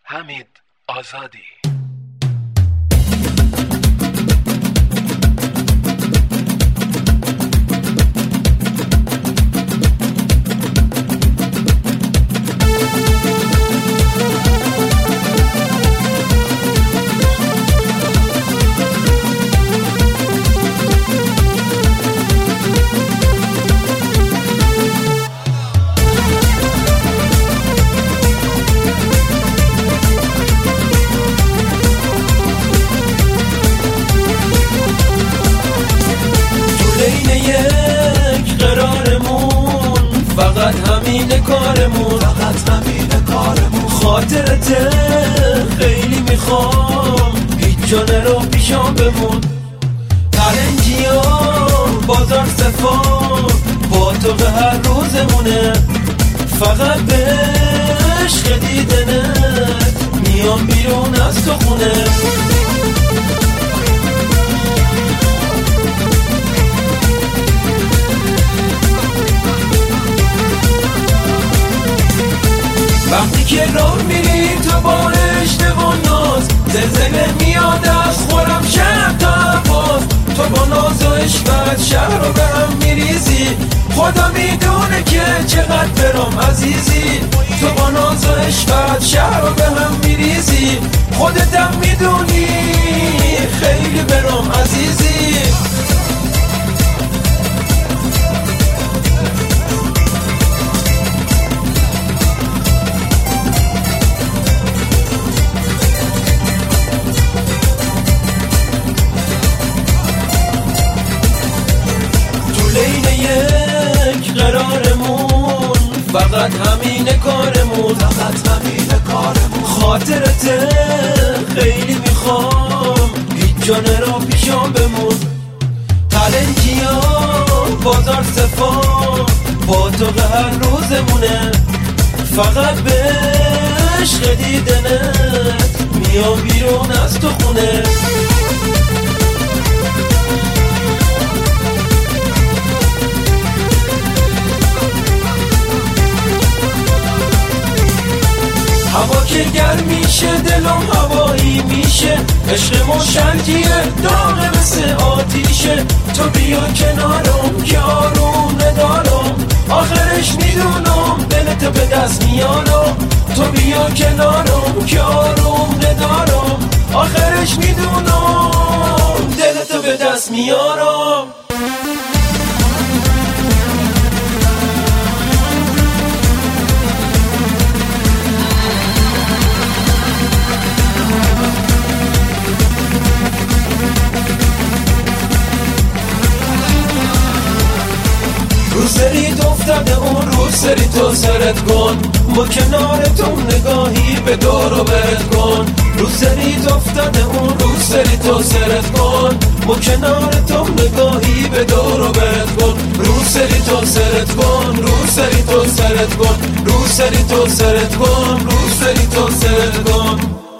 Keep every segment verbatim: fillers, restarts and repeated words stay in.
حمید آزادی. فقط همین کارمون فقط همین کارمون خاطرت خیلی میخوام هیچ جا نرو پیشام بمون پرنجی ها بازار صفا با تو به هر روزمونه فقط به عشق دیدنت میام بیرون از تو خونه وقتی که راه میری تو با عشق و ناز زلزله میاد از خورم شب تا عباس تو با ناز و عشقت شهر رو به هم میریزی خدا میدونه که چقدر برام عزیزی تو با ناز و عشقت شهر رو به هم میریزی خودتم میدونی خیلی برام عزیزی قرارمون فقط همین کارمون فقط همین کارمون خاطرت خیلی میخوام هیچ جا نرو پیشام بمون پرنجی ها بازار صفا با تو به هر روزمونه فقط به عشق دیدنت میام بیرون از تو خونه هوا که گرم میشه دلم هوایی میشه عشق مشنگیه داغ مثل آتیشه تو بیا کنارم که آروم ندارم آخرش میدونم دلتو به دست میارم تو بیا کنارم که آروم ندارم آخرش میدونم دلتو به دست میارم رو سریت افتاده اون رو سری تو سرت کن با کنار تو نگاهی به دور و برت کن رو سریت افتاده اون رو سری تو سرت کن با کنار تو نگاهی به دور و برت کن رو سری تو سرت کن رو سری تو سرت کن رو سری تو سرت کن رو سری تو سرت کن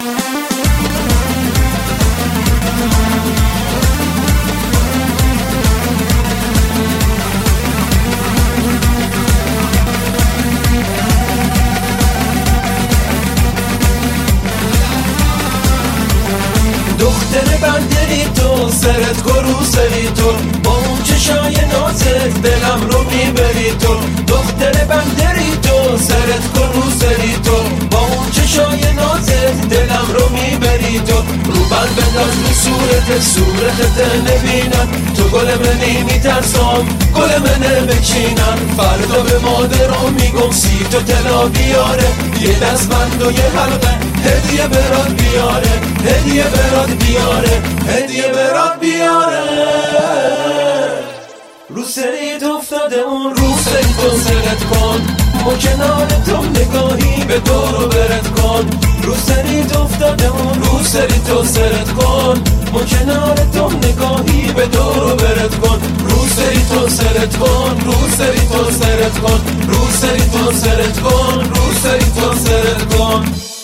دختر بندری تو سرت گرو سری تو با اون چشای نازت دلم رو میبری تو دختر بندری تو سرت گرو سری تو با اون چشای نازت دلم رو میبری تو رو بند بنداز رو صورت صورتت نبینم تو گل منی میترسم گل منه بچینم فردا به مادرم میگم سی تو طلا بیاره یه دستبند و یه حلقه هدیه برات بیاره هدیه برات بیاره هدیه برات بیاره رو سریت افتاده اون رو سری تو سرت کن با کنار تو نگاهی به دور و برت کن رو سریت افتاده اون رو سری تو سرت کن با کنار تو نگاهی به دور و برت کن رو سری تو سرت کن رو سری تو سرت کن رو سری تو سرت کن رو سری تو سرت کن